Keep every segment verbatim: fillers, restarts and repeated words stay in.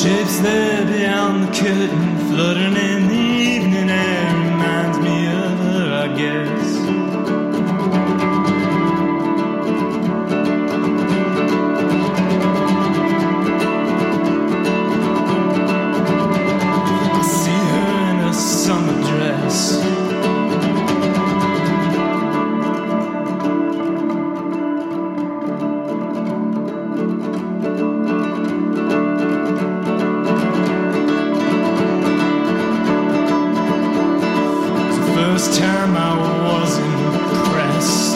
Shapes there beyond the curtain, fluttering in the evening air, reminds me of her, I guess. I see her in a summer dress. First time I was impressed.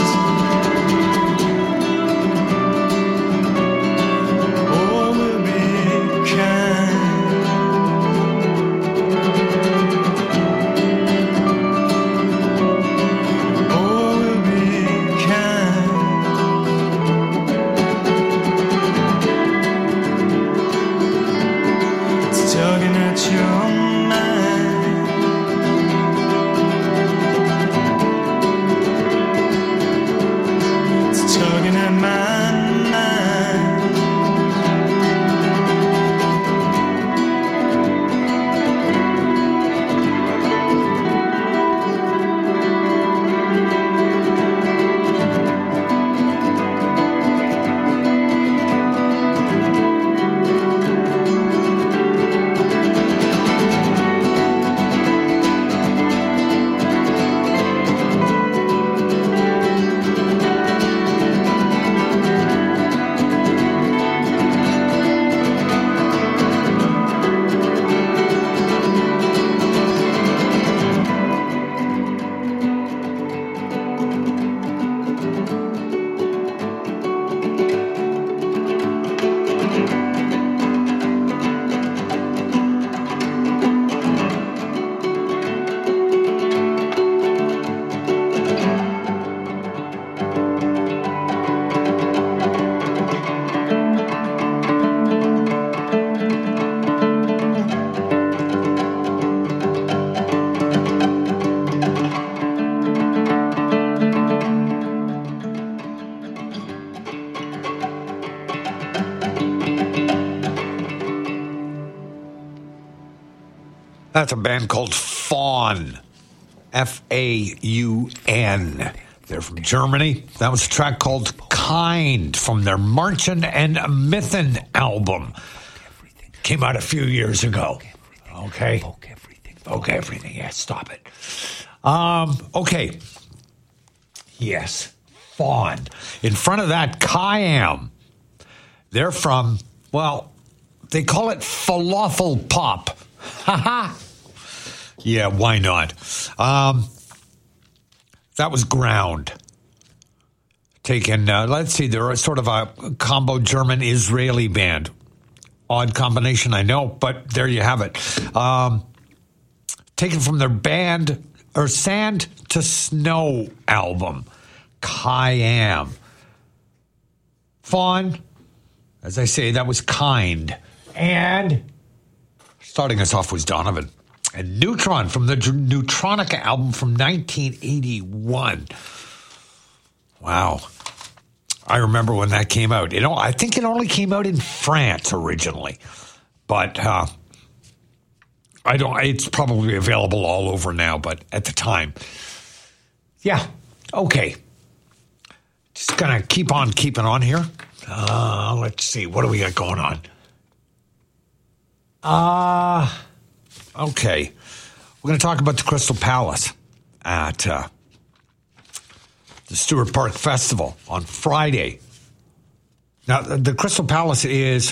Oh, we'll be kind. Oh, we'll be kind. It's tugging at your mind. Tugging at my mind. That's a band called Faun. F A U N. They're from Germany. That was a track called Kind from their Marchen and Mythen album. Came out a few years ago. Okay. Folk everything. Folk everything. Yeah, stop it. Um, okay. Yes. Faun. In front of that, Kayam. They're from, well, they call it falafel pop. Haha. Yeah, why not? Um, that was Ground. Taken, uh, let's see, they're sort of a combo German-Israeli band. Odd combination, I know, but there you have it. Um, taken from their band, or Sand to Snow album, Kayam. Faun, as I say, that was Kind. And starting us off was Donovan. And Neutron from the Neutronica album from nineteen eighty-one. Wow. I remember when that came out. You know, I think it only came out in France originally. But uh, I don't, it's probably available all over now, but at the time. Yeah, okay. Just going to keep on keeping on here. Uh, let's see, what do we got going on? Uh, okay. We're going to talk about the Crystal Palace at uh, the Stewart Park Festival on Friday. Now, the Crystal Palace is,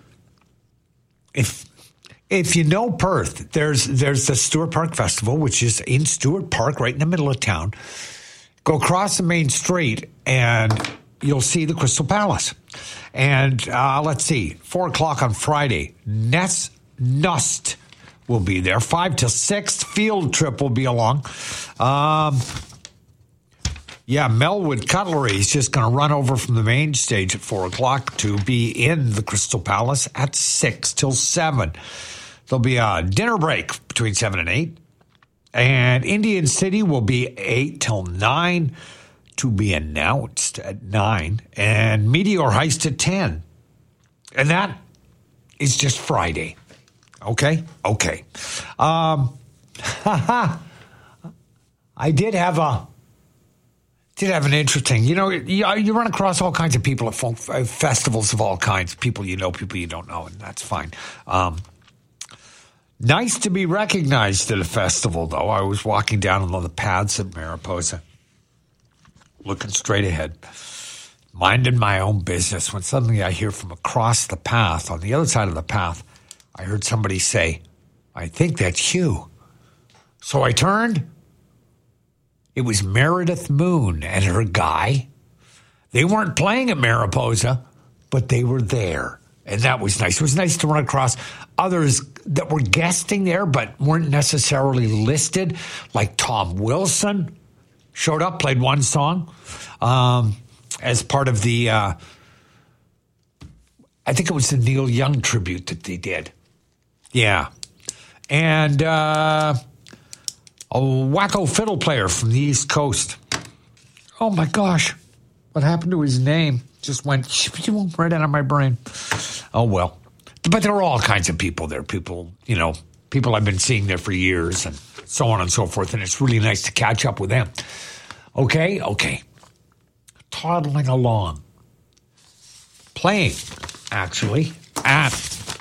if if you know Perth, there's there's the Stewart Park Festival, which is in Stewart Park, right in the middle of town. Go across the main street, and you'll see the Crystal Palace. And uh, let's see, four o'clock on Friday, Ness Nust will be there. Five to six, Field Trip will be along. Um, yeah, Melwood Cutlery is just going to run over from the main stage at four o'clock to be in the Crystal Palace at six till seven. There'll be a dinner break between seven and eight. And Indian City will be eight till nine, to be announced at nine. And Meteor Heist at ten. And that is just Friday. Okay? Okay. Um, I did have a, did have an interesting, you know, you, you run across all kinds of people at folk, uh, festivals of all kinds. People you know, people you don't know, and that's fine. Um, nice to be recognized at a festival, though. I was walking down on the paths at Mariposa, looking straight ahead, minding my own business, when suddenly I hear from across the path, on the other side of the path, I heard somebody say, "I think that's you." So I turned. It was Meredith Moon and her guy. They weren't playing at Mariposa, but they were there. And that was nice. It was nice to run across others that were guesting there, but weren't necessarily listed, like Tom Wilson showed up, played one song um, as part of the, uh, I think it was the Neil Young tribute that they did. Yeah. And uh, a wacko fiddle player from the East Coast. Oh, my gosh. What happened to his name? Just went right out of my brain. Oh, well. But there are all kinds of people there. People, you know, people I've been seeing there for years and so on and so forth. And it's really nice to catch up with them. Okay? Okay. Toddling along. Playing, actually, at,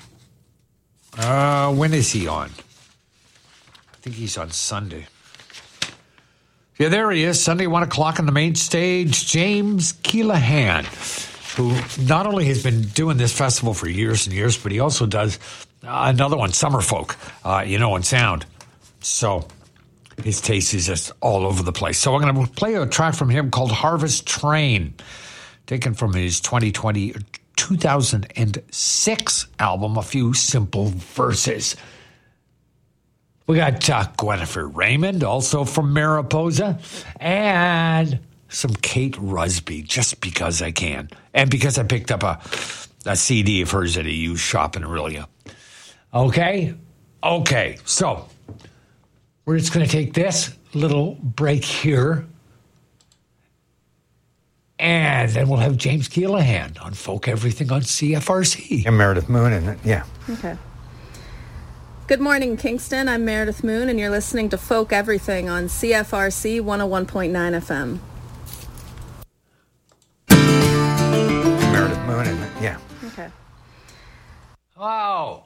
uh, when is he on? I think he's on Sunday. Yeah, there he is, Sunday, one o'clock on the main stage. James Keelahan, who not only has been doing this festival for years and years, but he also does another one, Summerfolk, uh, you know, in sound. So his taste is just all over the place. So I'm going to play a track from him called Harvest Train, taken from his twenty twenty, two thousand six album, A Few Simple Verses. We got uh, Gwennifer Raymond, also from Mariposa, and some Kate Rusby, just because I can. And because I picked up a, a C D of hers at a used shop in Aurelia. Okay? Okay. So, we're just going to take this little break here. And then we'll have James Keelahan on Folk Everything on C F R C. And Meredith Moon, and yeah. Okay. Good morning, Kingston. I'm Meredith Moon, and you're listening to Folk Everything on C F R C one oh one point nine F M. Meredith Moon, and yeah. Okay. Wow.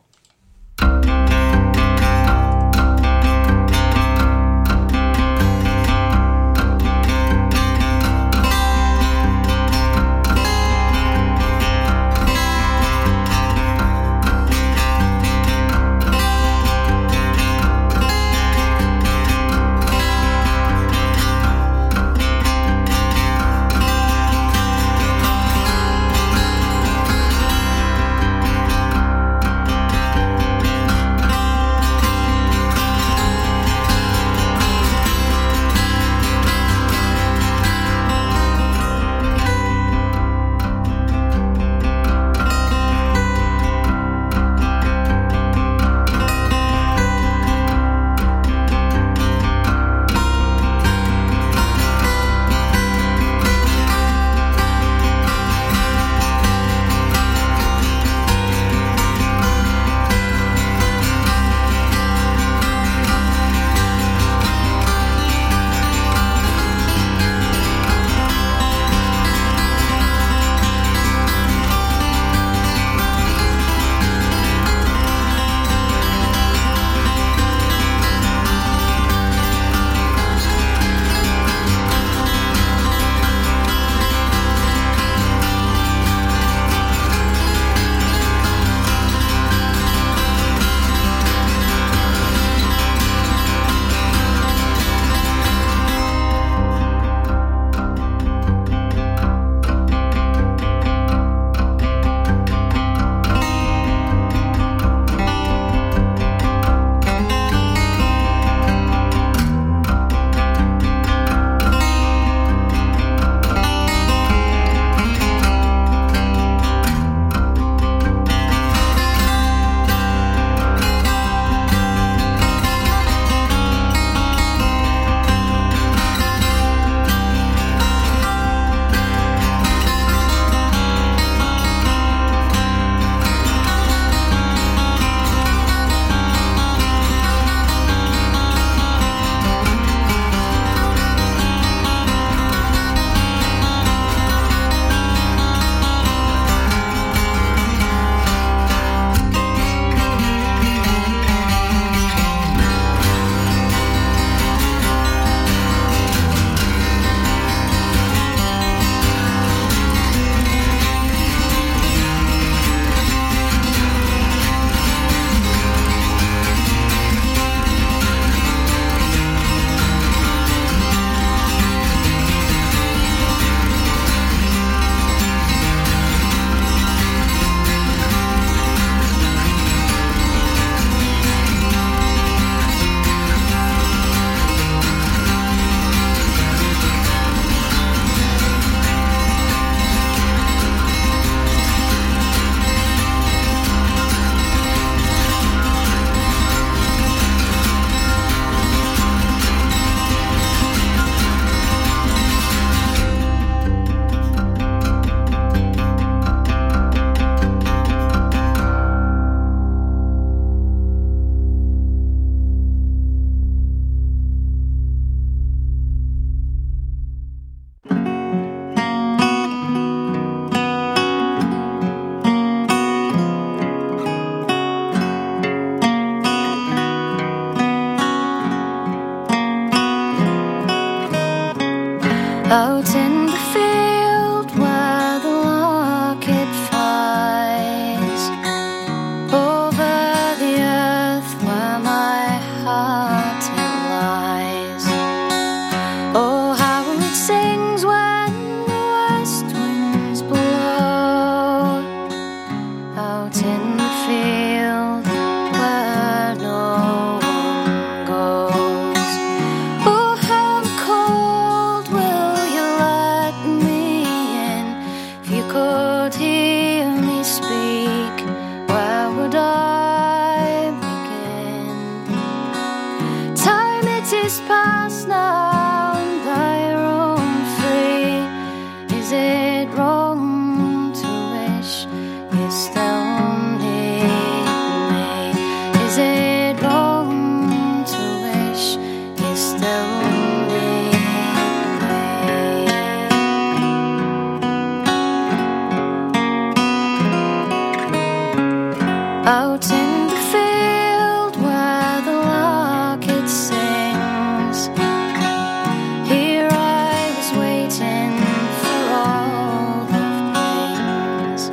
Out in the field where the lark it sings, here I was waiting for all of things.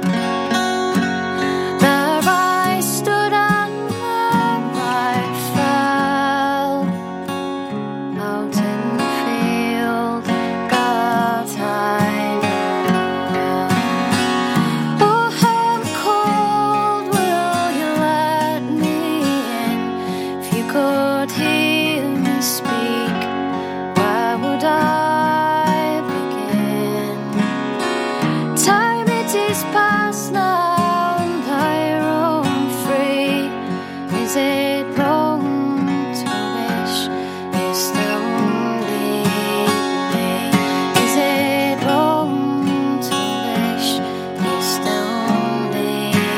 There I stood and there I fell, out in the field that I know well. Oh, how cold will you let me in? If you could hear me speak, where would I begin? Time it is past now and I roam free. Is it wrong to wish you still need me? Is it wrong to wish you still need me?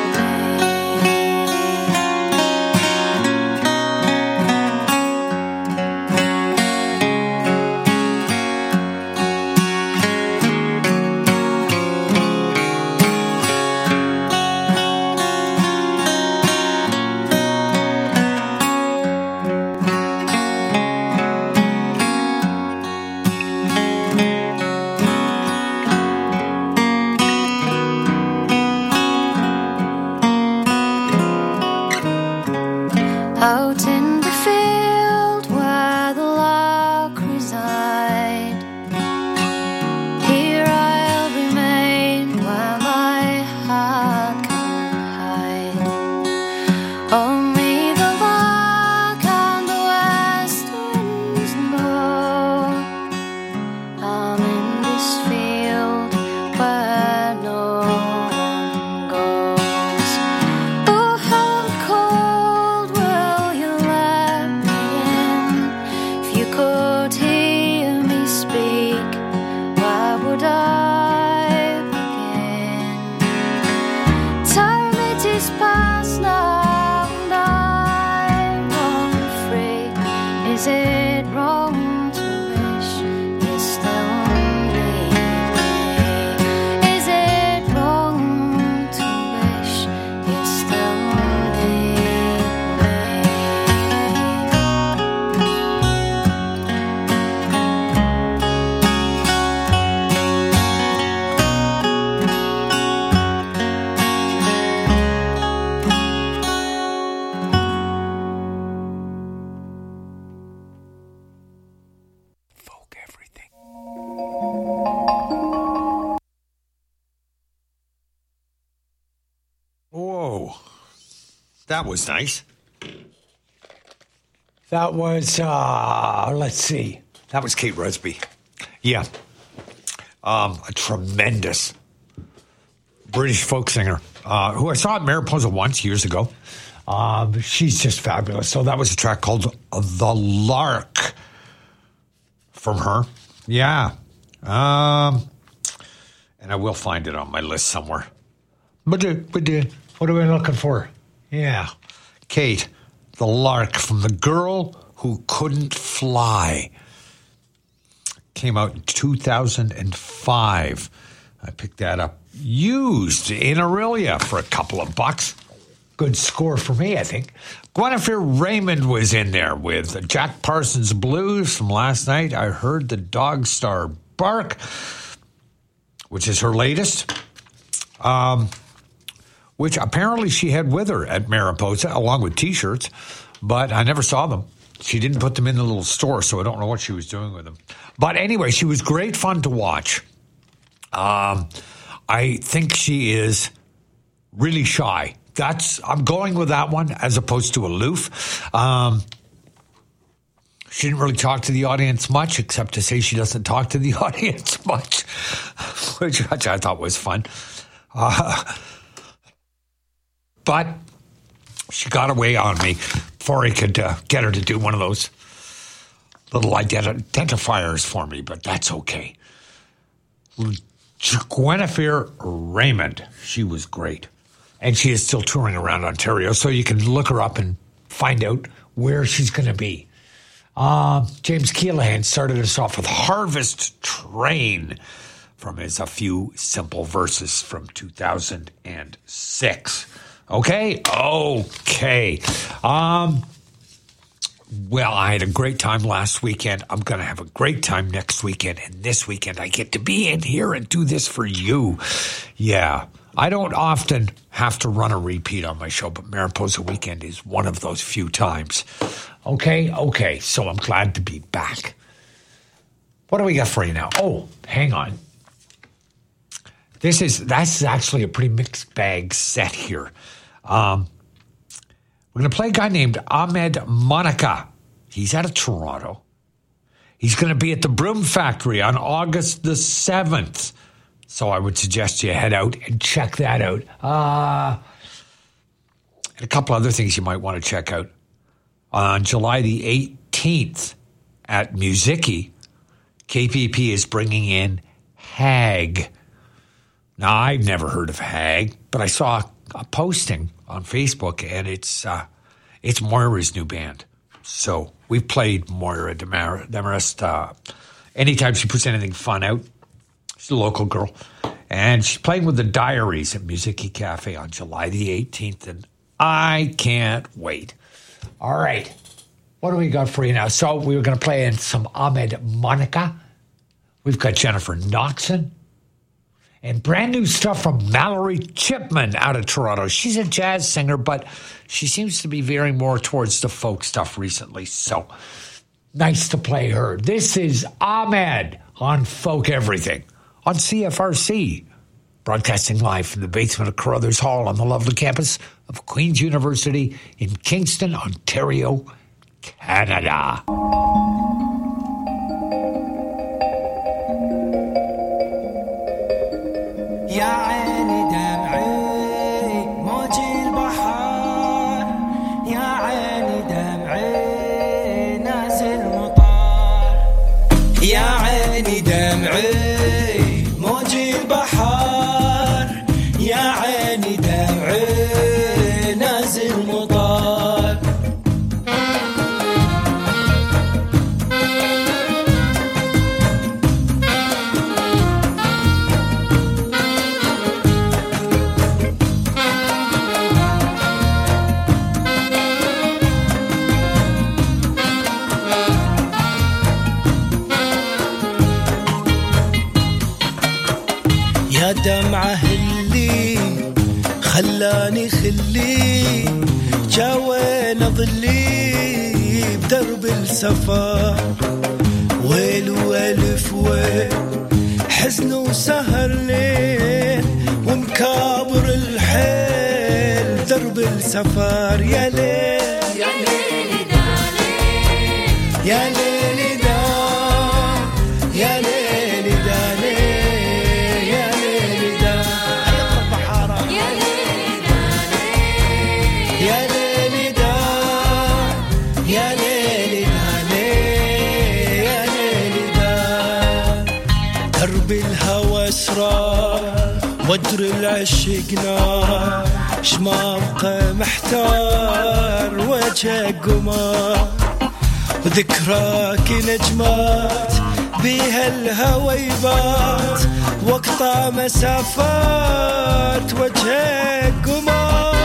Out in the field where the lark reside, here I'll remain where my heart can hide. Only the lark and the west winds know I'm in this field where no one goes. Oh, how cold will you let me in? If you could hear me speak, where would I begin? Time it is past now and I roam free. Is it wrong to wish you still need me? Is it wrong to wish you still need me? Folk everything. Whoa. That was nice. That was, uh, let's see. That was Kate Rusby. Yeah. Um, a tremendous British folk singer uh, who I saw at Mariposa once years ago. Um, she's just fabulous. So that was a track called The Lark from her. Yeah. Um, and I will find it on my list somewhere. But, uh, but uh, what are we looking for? Yeah. Kate, The Lark from The Girl Who Couldn't Fly. Came out in two thousand five. I picked that up used in Aurelia for a couple of bucks. Good score for me, I think. Guinevere Raymond was in there with Jack Parsons Blues from last night. I heard the Dog Star Bark, which is her latest, um, which apparently she had with her at Mariposa, along with T-shirts, but I never saw them. She didn't put them in the little store, so I don't know what she was doing with them. But anyway, she was great fun to watch. Um, I think she is really shy. That's I'm going with that one as opposed to aloof. Um, she didn't really talk to the audience much, except to say she doesn't talk to the audience much, which, which I thought was fun. Uh, but she got away on me before I could uh, get her to do one of those little ident- identifiers for me, but that's okay. Guinevere Raymond, she was great. And she is still touring around Ontario, so you can look her up and find out where she's going to be. Uh, James Keelahan started us off with Harvest Train from his A Few Simple Verses from two thousand six. Okay? Okay. Um, well, I had a great time last weekend. I'm going to have a great time next weekend. And this weekend, I get to be in here and do this for you. Yeah. I don't often have to run a repeat on my show, but Mariposa Weekend is one of those few times. Okay? Okay. So I'm glad to be back. What do we got for you now? Oh, hang on. This is, that's actually a pretty mixed bag set here. Um, we're going to play a guy named Ahmed Monica. He's out of Toronto. He's going to be at the Broom Factory on August the seventh. So I would suggest you head out and check that out. Uh, and a couple other things you might want to check out. On July the eighteenth at Musiki, K P P is bringing in Hag. Now, I've never heard of Hag, but I saw a posting on Facebook, and it's uh, it's Moira's new band. So we've played Moira Demarest. Uh, anytime she puts anything fun out, she's a local girl. And she's playing with the Diaries at Musiki Cafe on July the eighteenth, and I can't wait. All right. What do we got for you now? So we were going to play in some Ahmed Monica. We've got Jennifer Knoxon. And brand new stuff from Mallory Chipman out of Toronto. She's a jazz singer, but she seems to be veering more towards the folk stuff recently. So nice to play her. This is Ahmed on Folk Everything on C F R C. Broadcasting live from the basement of Carruthers Hall on the lovely campus of Queen's University in Kingston, Ontario, Canada. يا عيني دمعي موج البحر يا عيني دمعي نازل مطار يا عيني دمعي موج البحر يا عيني دمعي نازل مطار يا دمعة اللي خلاني خلي جاوين ظلي بدرب السفر ويل والف ويل حزن وسهر ليل ومكابر الحيل درب السفر يا ليل يا ليل يا ليل يا ليل بالهوى اسرار ودر العشق نار شما ابقى محتار وجه قمار وذكراك نجمات بيها الهوى يبات واقطع مسافات وجه قمار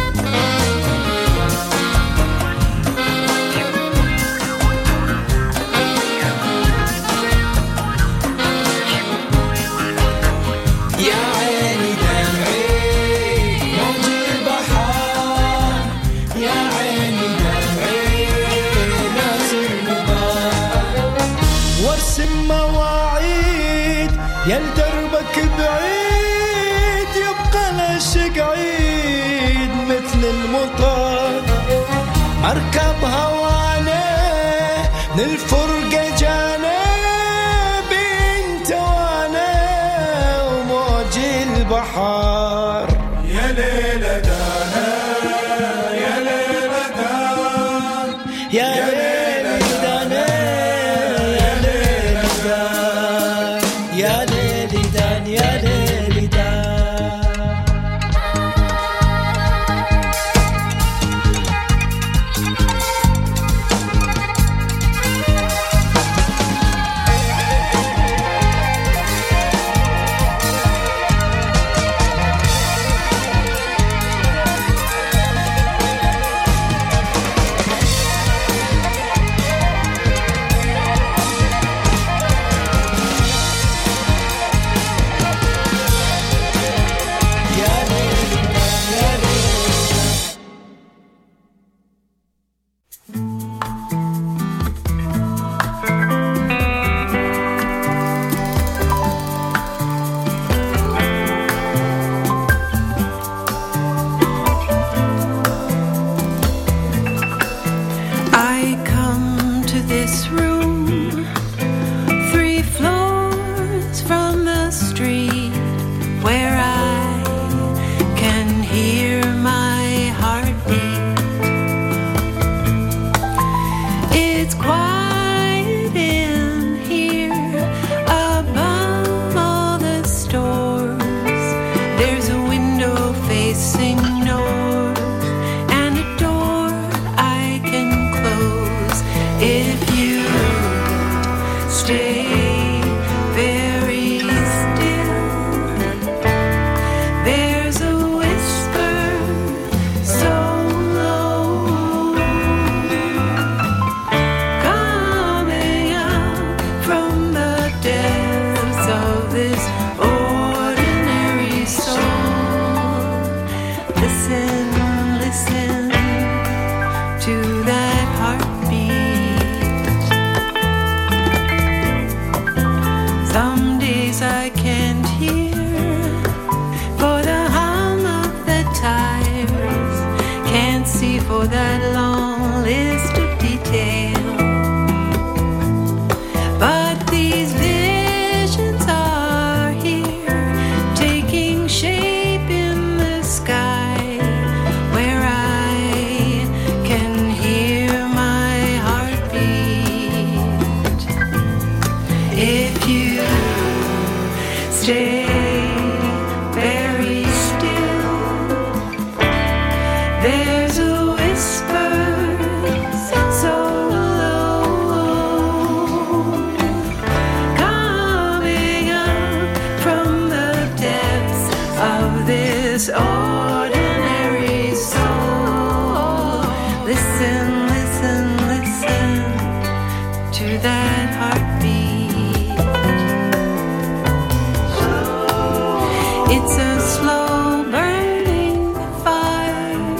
يا دربك بعيد يبقى العشق عيد مثل المطر اركب هوانا من الفرقة جانا بنت وانا وموج البحر يا ليلة دانا يا ليلة دانا يا ليلة دانا يا ليلة دانا يا ليلي دان يا ليلي دان can hear my heartbeat. It's quiet in here above all the stores. There's a window facing north and a door I can close if you stay very still. There's a whisper so low coming up from the depths of this ordinary soul. Listen, listen to that heartbeat. Some days I can't hear for the hum of the tires, can't see for that long list of details. But these visions are here, taking shape in the sky, where I can hear my heartbeat. If you stay very still, there's a whisper so low coming up from the depths of this ordinary soul. Listen, listen, listen to that heartbeat. It's a slow burning fire,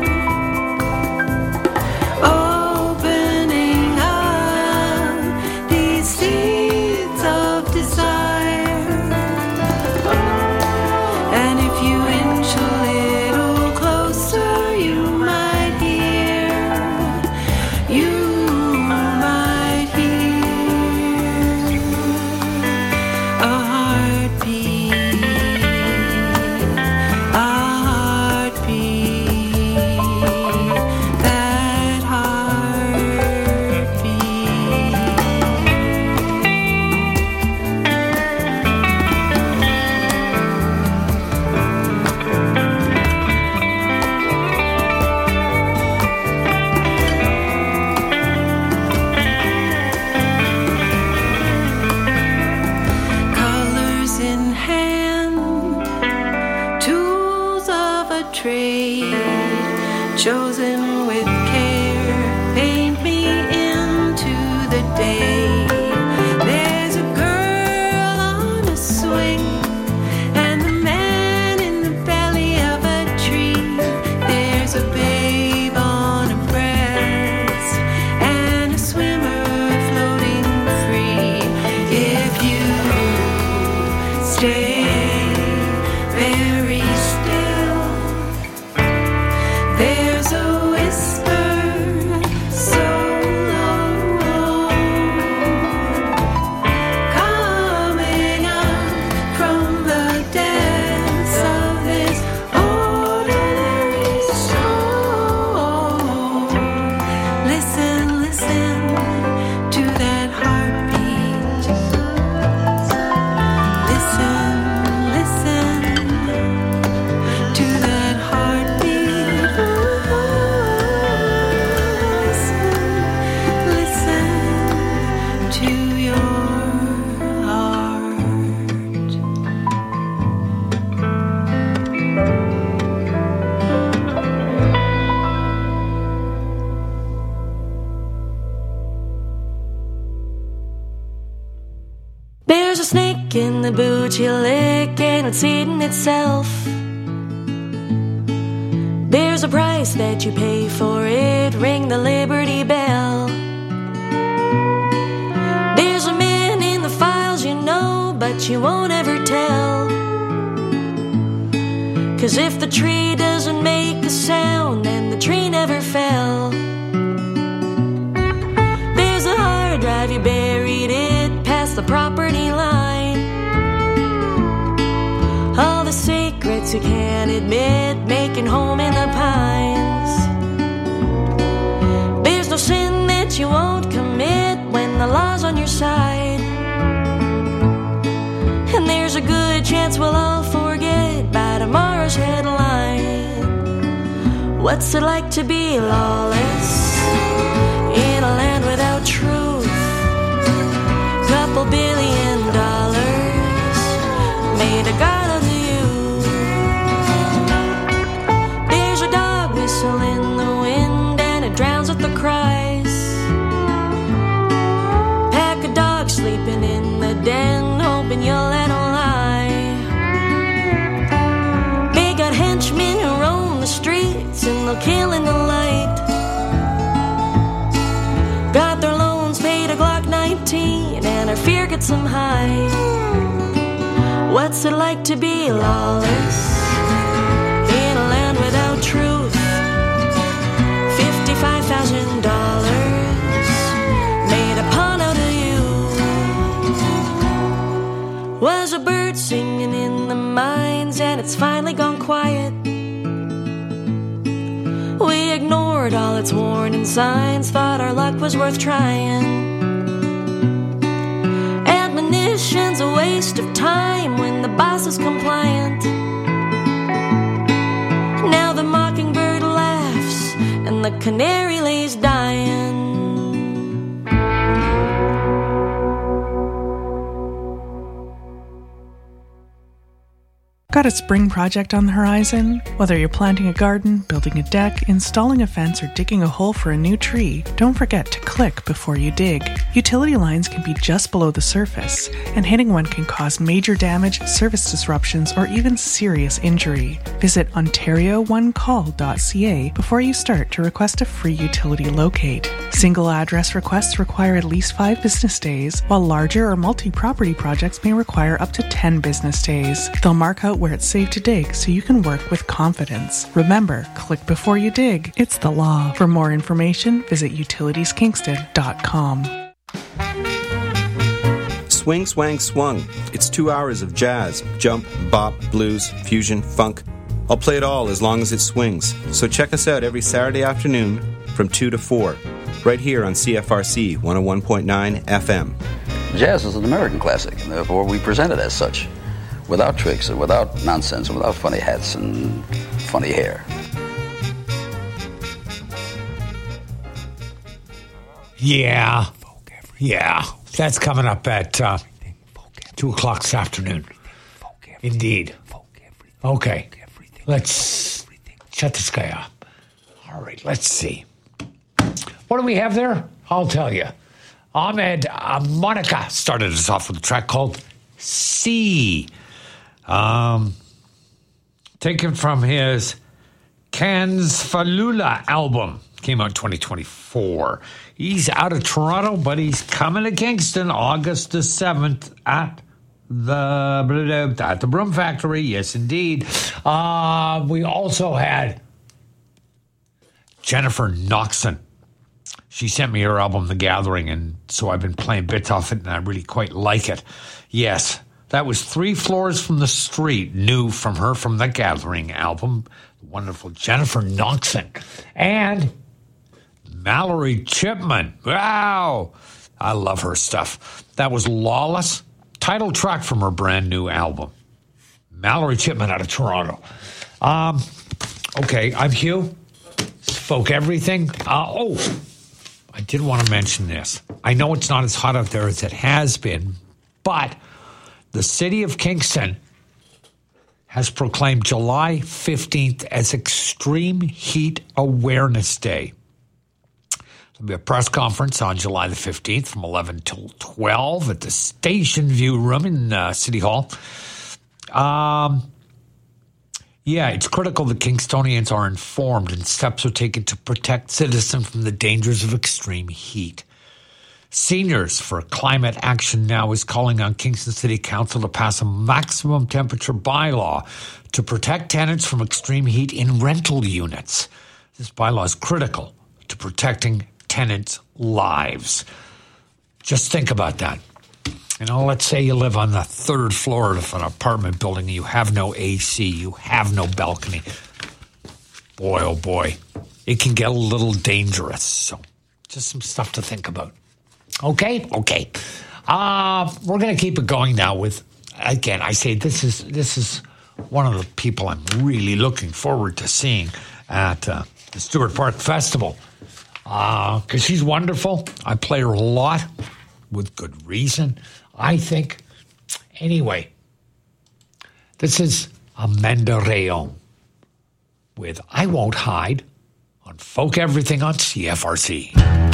opening up these seeds of desire. And if you inch a little closer, you might hear, you might hear a heartbeat, a heartbeat, that heartbeat. Colors in hand, tools of a trade, chosen with care, paint me into the day. There's a girl on a swing, and the man in the belly of a tree. There's a babe on a breast, and a swimmer floating free. If you stay very still, there's a whisper so low coming up from the depths of this ordinary soul. Listen, listen to that heartbeat. Listen, listen to that heartbeat. Listen, listen to your heart. There's a snake in the boot you lick and it's eating itself. There's a price that you pay for it, ring the Liberty Bell. There's a man in the files you know, but you won't ever tell. 'Cause if the tree doesn't make a sound, then the tree never fell. There's a hard drive, you buried it past the property line. All the secrets folks who can't admit making home in the pines. There's no sin that you won't commit when the law's on your side. And there's a good chance we'll all forget by tomorrow's headline. What's it like to be lawless in a land without truth? Couple billion dollars made a god of you. There's a dog whistle in the wind and it drowns with the cries. Pack of dogs sleeping in the den, hoping you'll let them lie. They got henchmen who roam the streets and they'll kill in the light. Got their loans paid a Glock nineteen and their fear gets them high. What's it like to be lawless in a land without truth? Fifty-five thousand dollars made a pawn out of you. Was a bird singing in the mines and it's finally gone quiet. We ignored all its warning signs, thought our luck was worth trying. Admonition's a waste of time when the boss is compliant. Now the mockingbird laughs and the canary lays dying. Got a spring project on the horizon? Whether you're planting a garden, building a deck, installing a fence, or digging a hole for a new tree, don't forget to click before you dig. Utility lines can be just below the surface, and hitting one can cause major damage, service disruptions, or even serious injury. Visit ontario one call dot c a before you start to request a free utility locate. Single address requests require at least five business days, while larger or multi-property projects may require up to ten business days. They'll mark out where it's safe to dig so you can work with confidence. Remember, click before you dig. It's the law. For more information, visit utilities kingston dot com. Swing, swang, swung. It's two hours of jazz, jump, bop, blues, fusion, funk. I'll play it all as long as it swings. So check us out every Saturday afternoon from two to four, right here on C F R C one oh one point nine F M. Jazz is an American classic, and therefore we present it as such, without tricks and without nonsense and without funny hats and funny hair. Yeah. Yeah. That's coming up at uh, two o'clock this afternoon. Indeed. Okay. Let's shut this guy up. All right. Let's see. What do we have there? I'll tell you. Ahmed uh, Monica started us off with a track called C. Um, taken from his Cans Falula album. Came out in twenty twenty-four. He's out of Toronto, but he's coming to Kingston August the seventh at the at the Broom Factory. Yes, indeed. Uh, we also had Jennifer Noxon. She sent me her album, The Gathering, and so I've been playing bits off it, and I really quite like it. Yes. That was Three Floors from the Street, new from her from The Gathering album. The wonderful Jennifer Noxon. And Mallory Chipman. Wow. I love her stuff. That was Lawless, title track from her brand new album. Mallory Chipman out of Toronto. Um, okay, I'm Hugh. Spoke everything. Uh, oh, I did want to mention this. I know it's not as hot out there as it has been, but the city of Kingston has proclaimed July fifteenth as Extreme Heat Awareness Day. There'll be a press conference on July the fifteenth from eleven till twelve at the Station View Room in uh, City Hall. Um, yeah, it's critical that Kingstonians are informed and steps are taken to protect citizens from the dangers of extreme heat. Seniors for Climate Action Now is calling on Kingston City Council to pass a maximum temperature bylaw to protect tenants from extreme heat in rental units. This bylaw is critical to protecting tenants' lives. Just think about that. You know, let's say you live on the third floor of an apartment building. You have no A C. You have no balcony. Boy, oh boy, it can get a little dangerous. So just some stuff to think about. Okay? Okay. Uh, we're going to keep it going now with, again, I say this is this is one of the people I'm really looking forward to seeing at uh, the Stewart Park Festival. Because uh, she's wonderful. I play her a lot with good reason, I think. Anyway, this is Amanda Rayon with I Won't Hide on Folk Everything on C F R C.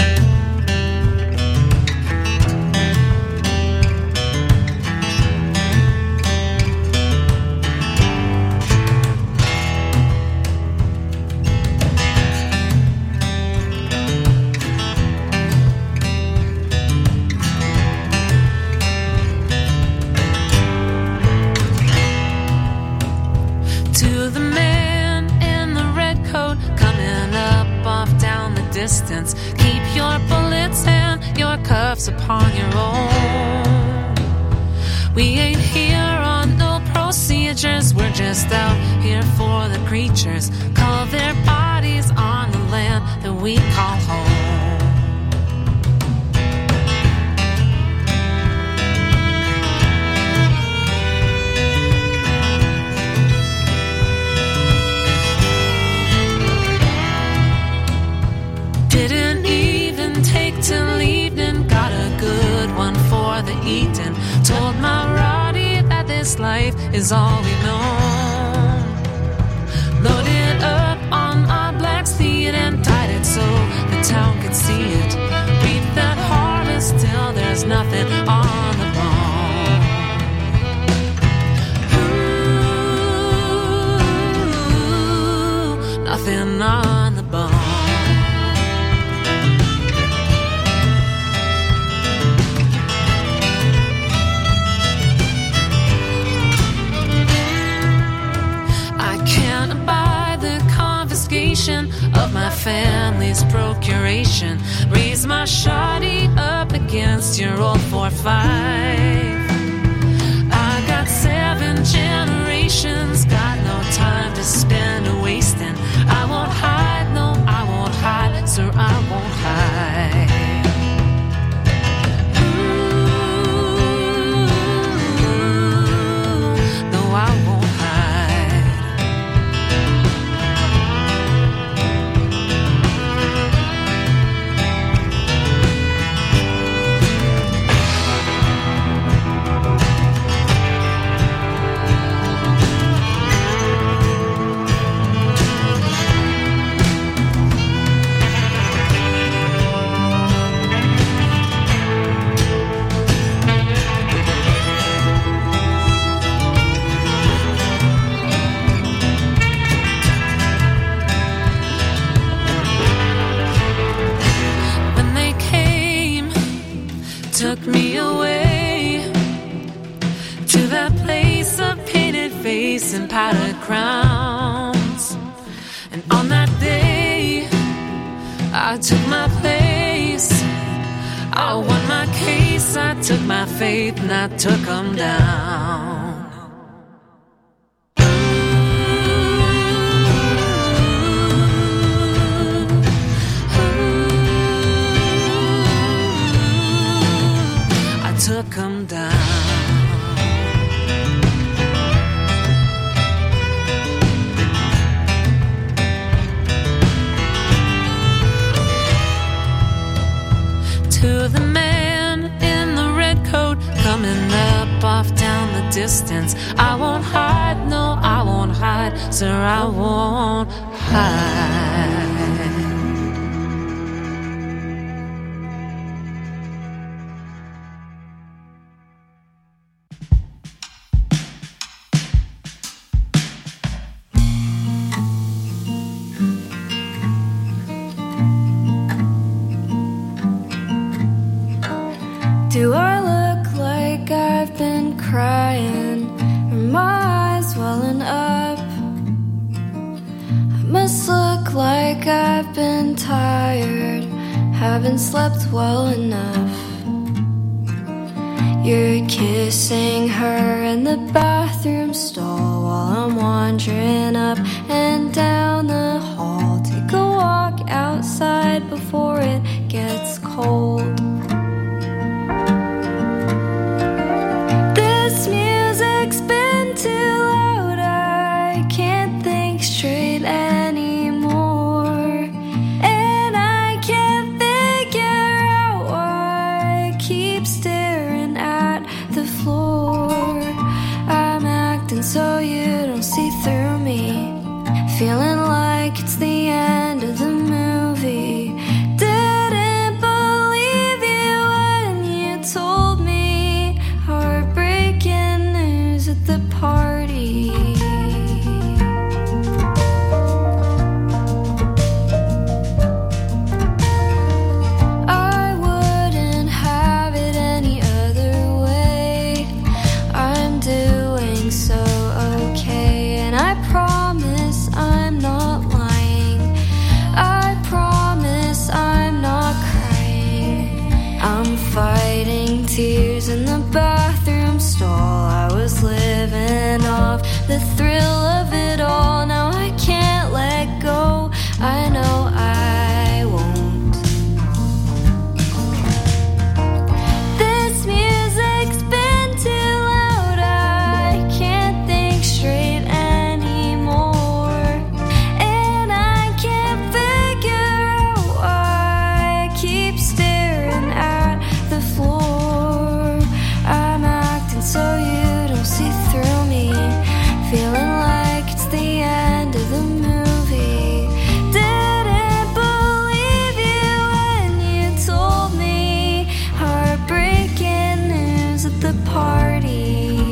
Distance. Keep your bullets and your cuffs upon your own. We ain't here on no procedures. We're just out here for the creatures. Call their bodies on the land that we call home. Didn't even take till evening. Got a good one for the eating. Told my Roddy that this life is all we know. Loaded up on our black steed and tied it so the town could see it. Reap that harvest till there's nothing on the bone. Ooh, nothing on the bone. Of my family's procuration. Raise my shoddy up against your old four five. I got seven generations, got no time to spend a wasting. I won't hide, no, I won't hide, sir, I won't hide. Ooh, no, I won't. Took me away to that place of painted face and powdered crowns. And on that day, I took my place. I won my case, I took my faith, and I took them down. Took them down. To the man in the red coat coming up off down the distance. I won't hide, no, I won't hide, sir, I won't hide. Do I look like I've been crying? Are my eyes welling up? I must look like I've been tired, haven't slept well enough. You're kissing her in the bathroom stall while I'm wandering up and down the hall. Take a walk outside before it gets cold. This music's been too loud, I can't think straight anymore. And I can't figure out why I keep staring at the floor. I'm acting so you don't see through me, feeling like it's the end of the movie. Didn't believe you when you told me heartbreaking news at the party. I wouldn't have it any other way. I'm doing so okay, and I promise I'm not lying. I promise I'm not crying. I'm fighting tears in the bathroom stall. I was living off the thrill of it all. Now I can't let go. I know I won't. This music's been too loud, I can't think straight anymore. And I can't figure out why I keep staring at the floor. I'm acting so you don't see through me, feeling like it's the end of the movie. Didn't believe you when you told me heartbreaking news at the party.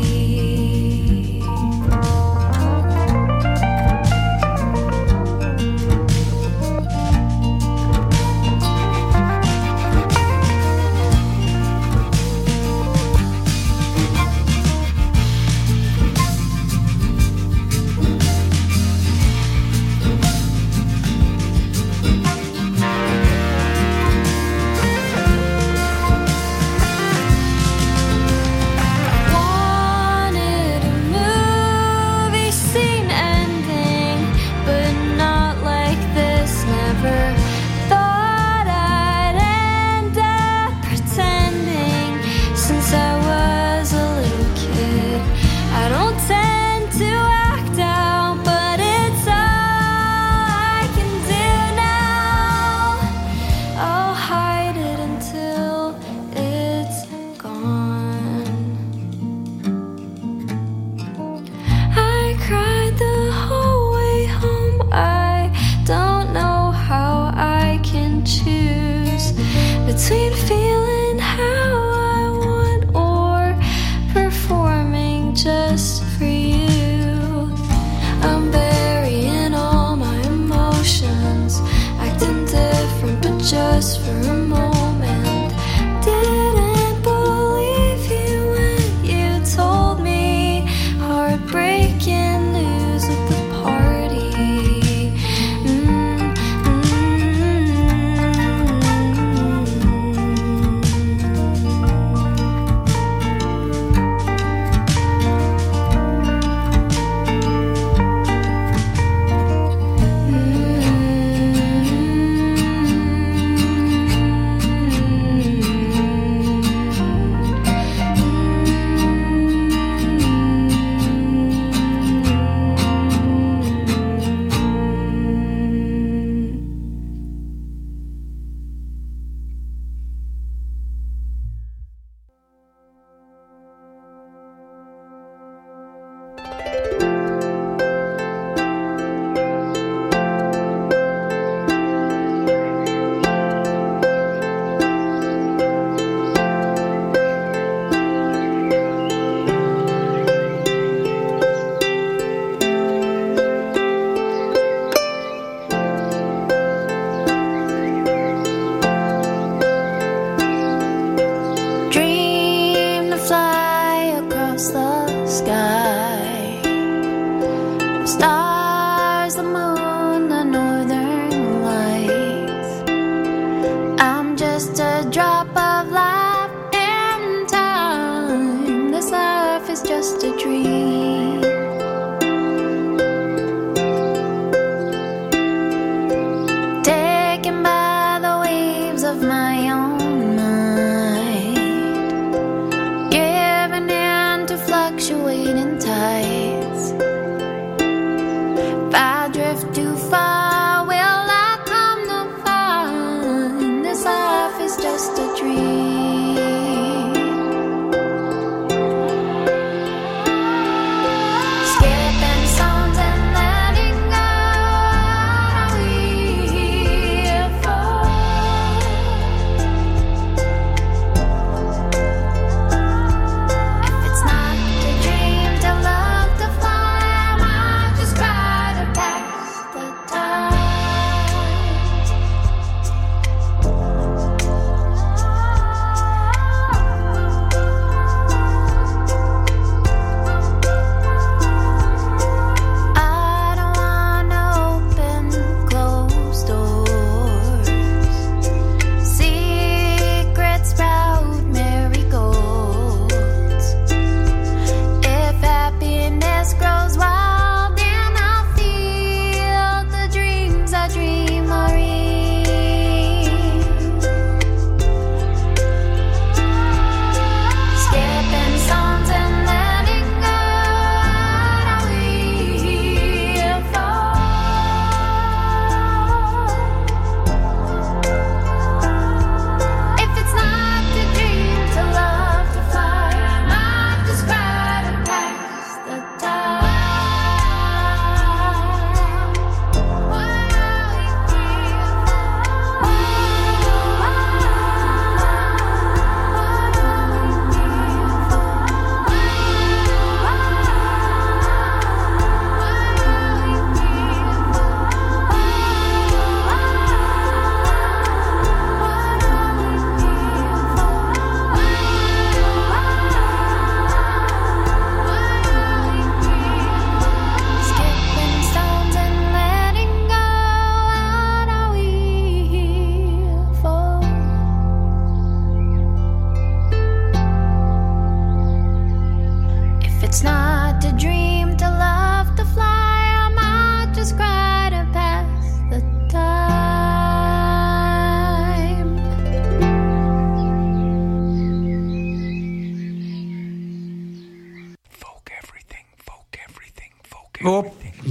Wanted a movie scene ending, but not like this. Never thought I'd end up pretending. Since I was a little kid, I don't tend to act out, but it's all I can do now. I'll hide it until it's gone. I cried the whole way home. I don't know how I can choose between feeling how I want or performing just for you. I'm burying all my emotions, acting different but just for a moment. Didn't believe you when you told me heartbreaking news at the party. Mm, just a drop of life in time.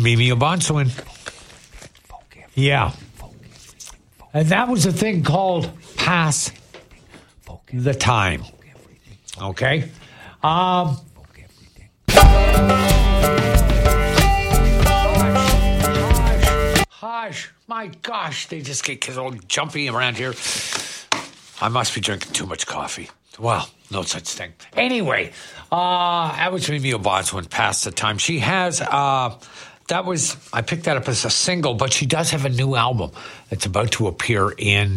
Mimi Obonswin. Yeah. And that was a thing called Pass the Time. Okay? Um... Hush, my gosh, they just get all jumpy around here. I must be drinking too much coffee. Well, no such thing. Anyway, uh, that was Mimi Obonswin, Pass the Time. She has, uh, that was, I picked that up as a single, but she does have a new album that's about to appear in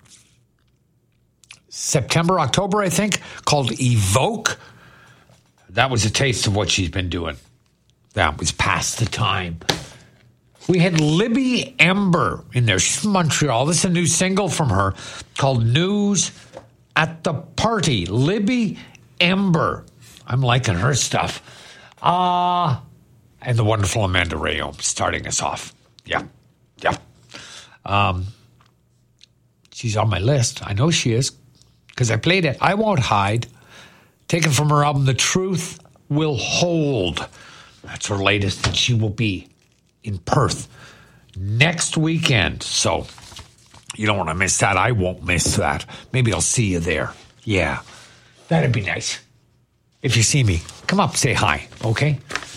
September, October, I think, called Evoke. That was a taste of what she's been doing. That was Pass the Time. We had Libby Ember in there. She's from Montreal. This is a new single from her called News at the Party. Libby Ember. I'm liking her stuff. Uh, and the wonderful Amanda Rayom starting us off. Yeah. Yeah. Um, she's on my list. I know she is because I played it. I Won't Hide. Taken from her album The Truth Will Hold. That's her latest, and she will be in Perth next weekend. So you don't want to miss that. I won't miss that. Maybe I'll see you there. Yeah, that'd be nice. If you see me, come up, say hi, okay?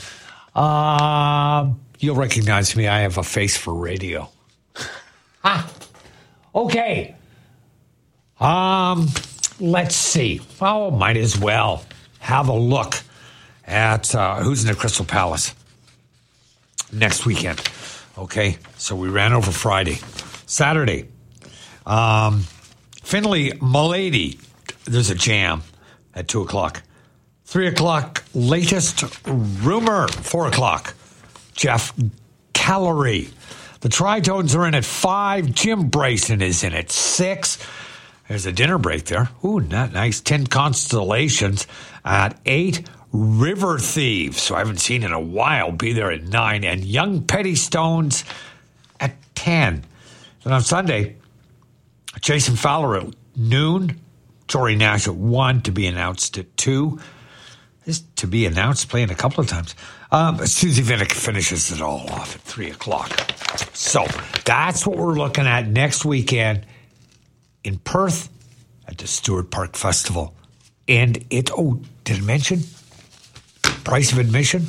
Uh, you'll recognize me. I have a face for radio. Ah, okay. Um, let's see. Oh, might as well have a look at uh, who's in the Crystal Palace next weekend. Okay, so we ran over Friday. Saturday, um, Finley Milady. There's a jam at two o'clock. three o'clock, latest rumor. four o'clock, Jeff Callery. The Tritones are in at five. Jim Brayson is in at six. There's a dinner break there. Ooh, not nice. ten Constellations at eight. River Thieves, so I haven't seen in a while, be there at nine. And Young Petty Stones at ten. Then on Sunday, Jason Fowler at noon. Tory Nash at one, to be announced at two. This to be announced, playing a couple of times. Um, Susie Vinnick finishes it all off at three o'clock. So that's what we're looking at next weekend in Perth at the Stewart Park Festival. And it, oh, did I mention? Price of admission?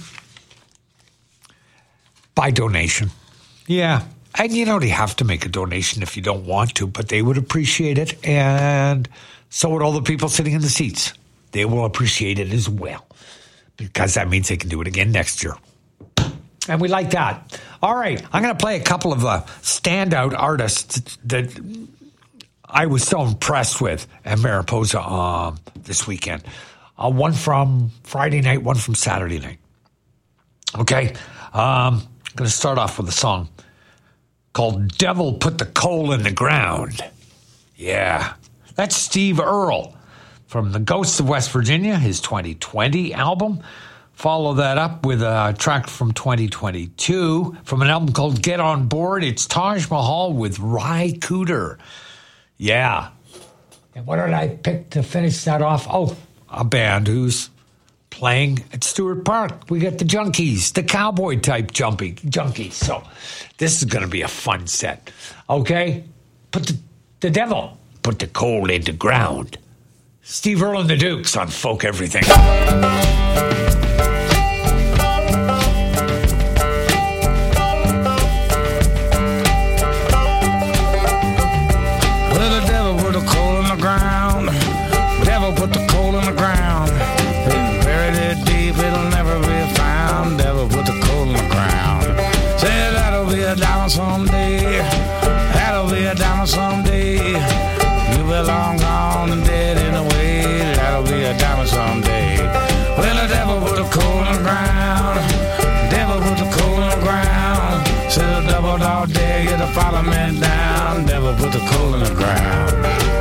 By donation. Yeah. And you don't have to make a donation if you don't want to, but they would appreciate it. And so would all the people sitting in the seats. They will appreciate it as well, because that means they can do it again next year. And we like that. All right. I'm going to play a couple of uh, standout artists that I was so impressed with at Mariposa um, this weekend. Uh, one from Friday night, one from Saturday night. Okay. Um, I'm going to start off with a song called Devil Put the Coal in the Ground. Yeah. That's Steve Earle from The Ghosts of West Virginia, his twenty twenty album. Follow that up with a track from twenty twenty-two from an album called Get On Board. It's Taj Mahal with Ry Cooder. Yeah. And what did I pick to finish that off? Oh, a band who's playing at Stewart Park. We got the Junkies, the cowboy type jumpy junkies. So this is going to be a fun set. Okay? Put the, the devil, put the coal in the ground. Steve Earle and the Dukes on Folk Everything. Put the coal in the ground. They buried it deep, it'll never be found. Devil put the coal in the ground. Say that'll be a diamond someday. That'll be a diamond someday. You belong gone and dead in a way. That'll be a diamond someday. Well, the devil put the coal in the ground. Devil put the coal in the ground. Said the double dog dare you to follow me down. Devil put the coal in the ground.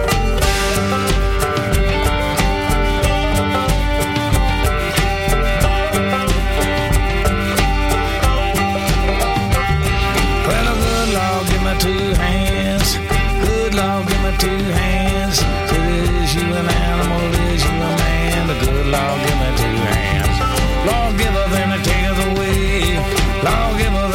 Two hands, good Lord, give me two hands. Said is you an animal, is you a man? The good Lord, give me two hands. Lord, give her them to take us away. Lord, give her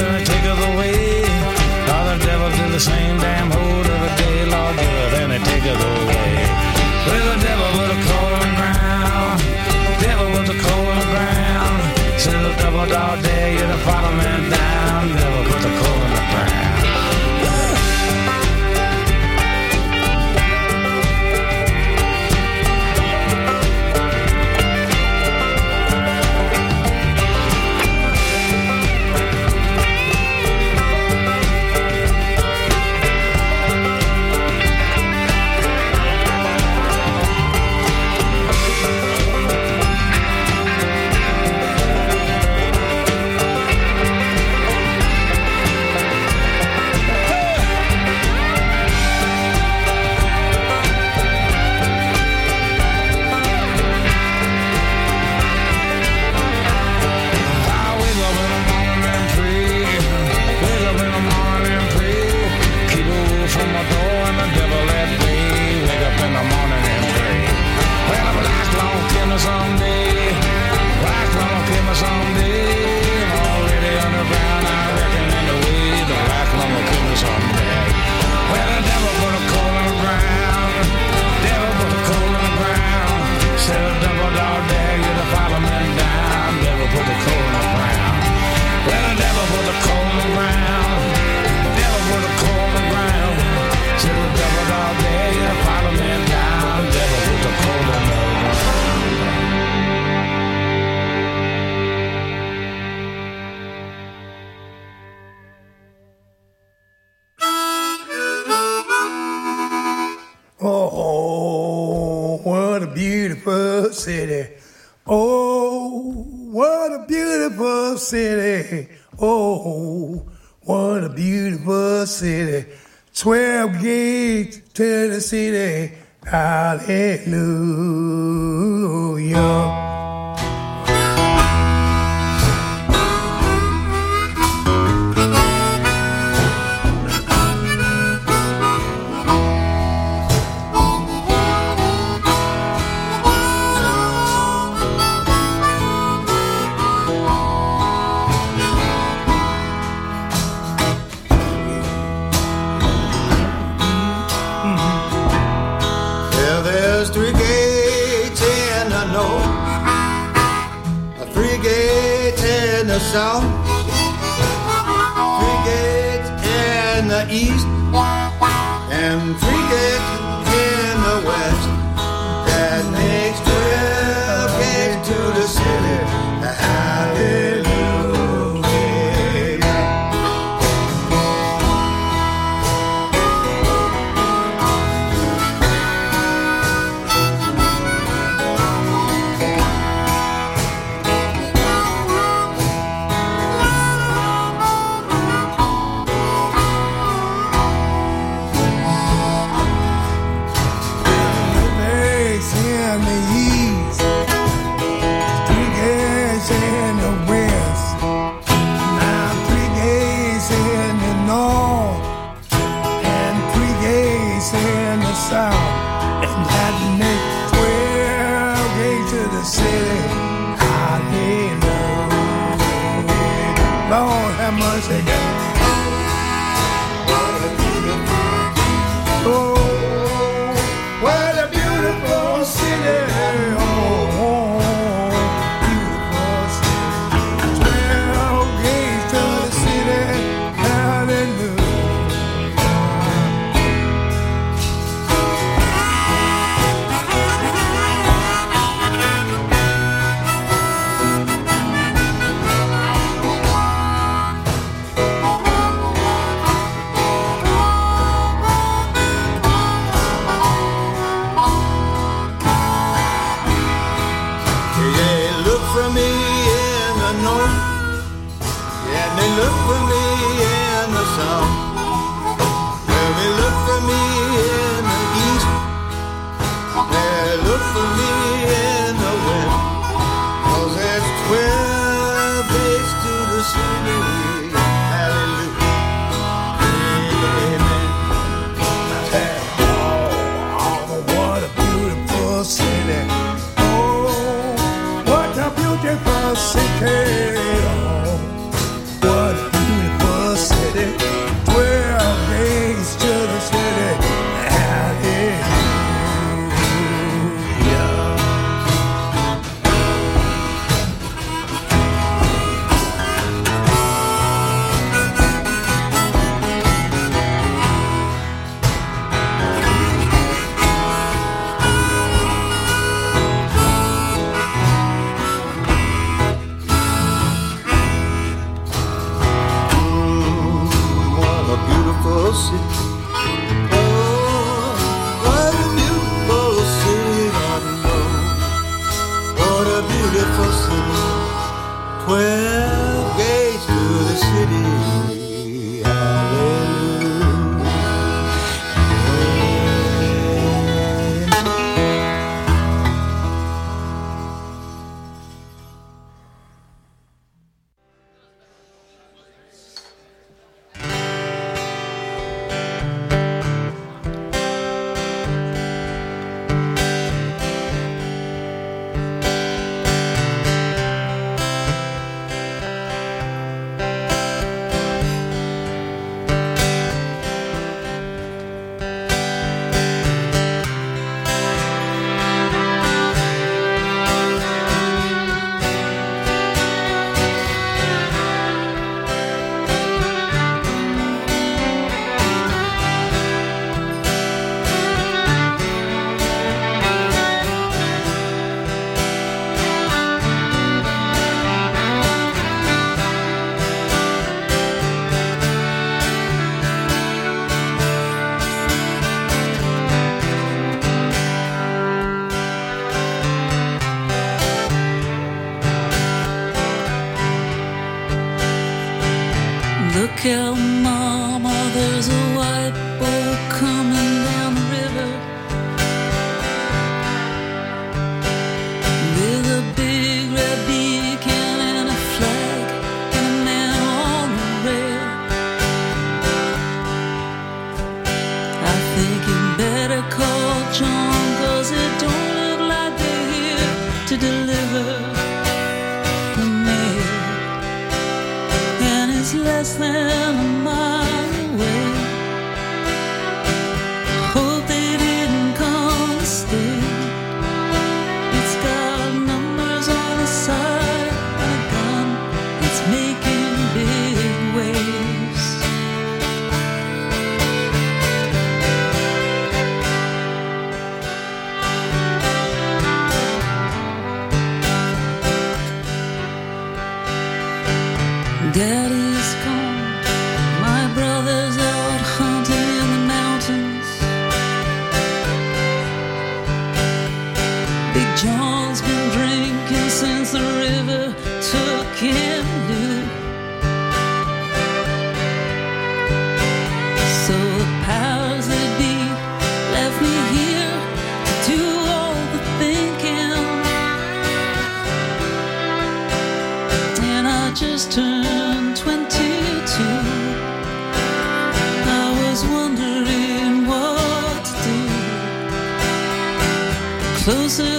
the same damn hold of a day lawgiver, then they take us away. Well, the devil put a coal in the ground, devil put the coal in the ground. Till the double dog day, you're the bottom man down, devil put the coal in the ground. Oh, what a beautiful city. Oh, what a beautiful city. Oh, what a beautiful city. Twelve gates to the city. Hallelujah. South, three gates in the east, and three gates in the west. That makes twelve gates to the city. Hallelujah. beautiful city. Oh, what a beautiful city, God knows. What a beautiful city. Twelve gates to the city. Hallelujah. Look out, mama, there's a white boat coming down the river with a big red beacon and a flag and a man on the rail. I think you better call John, 'cause it don't look like they're here to deliver the mail. And it's less than a mile away. Hope they didn't come to stay. It's got numbers on the side and a gun. It's making big waves. Daddy's gone, my brother's out hunting in the mountains. Big John's been drinking since the river took him new. So the powers that be left me here to do all the thinking. And I just turned twenty-two. I was wondering what to do. Closer